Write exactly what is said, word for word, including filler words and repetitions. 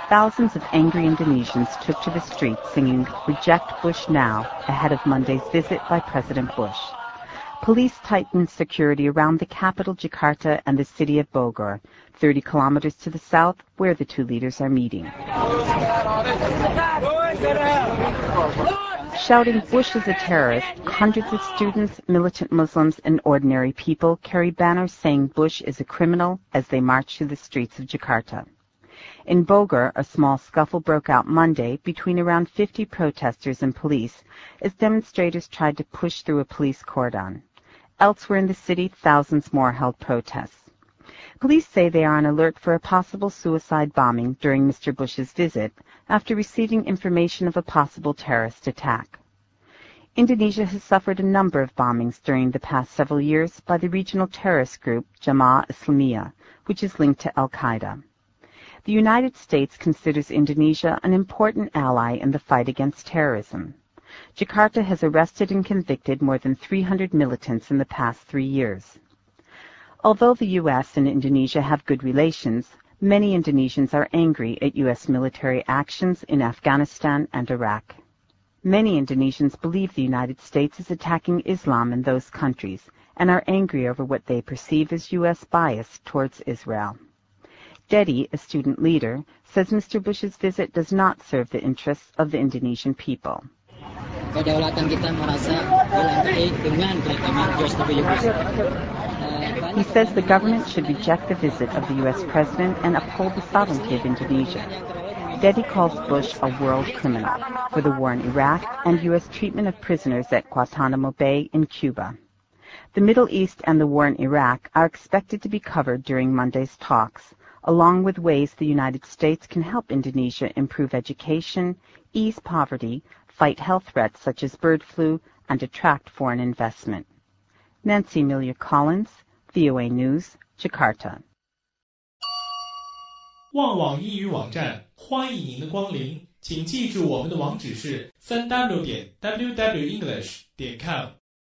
Thousands of angry Indonesians took to the streets singing "Reject Bush Now" ahead of Monday's visit by President Bush. Police tightened security around the capital Jakarta and the city of Bogor, thirty kilometers to the south, where the two leaders are meeting. Shouting "Bush is a terrorist," hundreds of students, militant Muslims, and ordinary people carry banners saying Bush is a criminal as they march through the streets of Jakarta. In Bogor, a small scuffle broke out Monday between around fifty protesters and police as demonstrators tried to push through a police cordon. Elsewhere in the city, thousands more held protests. Police say they are on alert for a possible suicide bombing during Mister Bush's visit after receiving information of a possible terrorist attack. Indonesia has suffered a number of bombings during the past several years by the regional terrorist group Jamaah Islamiyah, which is linked to Al-Qaeda. The United States considers Indonesia an important ally in the fight against terrorism. Jakarta has arrested and convicted more than three hundred militants in the past three years. Although the U S and Indonesia have good relations, many Indonesians are angry at U S military actions in Afghanistan and Iraq. Many Indonesians believe the United States is attacking Islam in those countries and are angry over what they perceive as U S bias towards Israel. Dedi, a student leader, says Mister Bush's visit does not serve the interests of the Indonesian people. He says the government should reject the visit of the U S president and uphold the sovereignty of Indonesia. Dedi calls Bush a world criminal for the war in Iraq and U S treatment of prisoners at Guantanamo Bay in Cuba. The Middle East and the war in Iraq are expected to be covered during Monday's talks, along with ways the United States can help Indonesia improve education, ease poverty, fight health threats such as bird flu, and attract foreign investment. Nancy Miller-Collins, V O A News, Jakarta. 旺网英语网站欢迎您的光临，请记住我们的网址是 三 w 点 w w english 点 com。